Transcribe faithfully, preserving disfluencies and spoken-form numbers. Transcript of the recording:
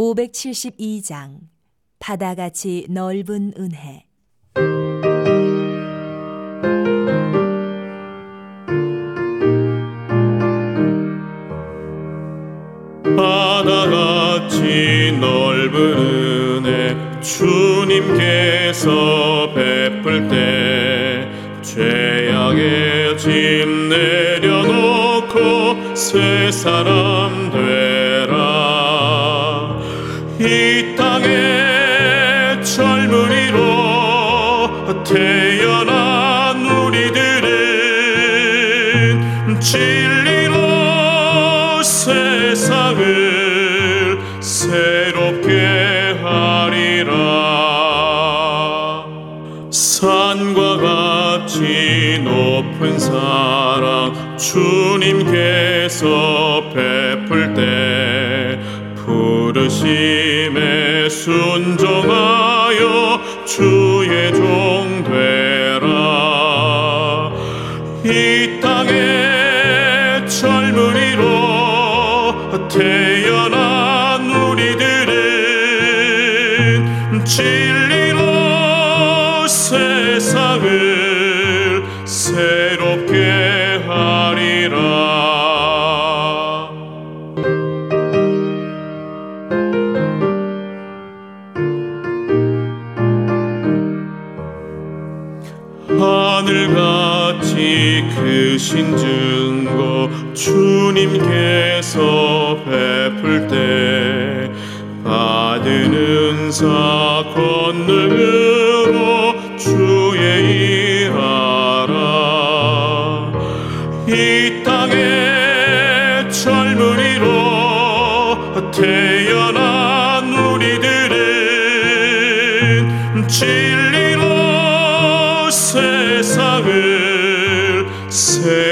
오백칠십이 장 바다같이 넓은 은혜. 바다같이 넓은 은혜 주님께서 베풀 때 죄악의 짐 내려놓고 새 사람 되라. 이 땅에 젊은이로 태어난 우리들은 진리로 세상을 새롭게 하리라. 산과 같이 높은 사랑 주님께서 베풀 때 부르심에 순종하여 주의 종 되라. 이 땅에 젊은이로 태어난 우리들은 진리로 세상을 새롭게 하리라. 하늘같이 크신 증거 주님께서 베풀 때 받은 은사 권능으로 주의 일하라. 이 땅에 젊은이로 태어난 우리들은 진리로 세상을 새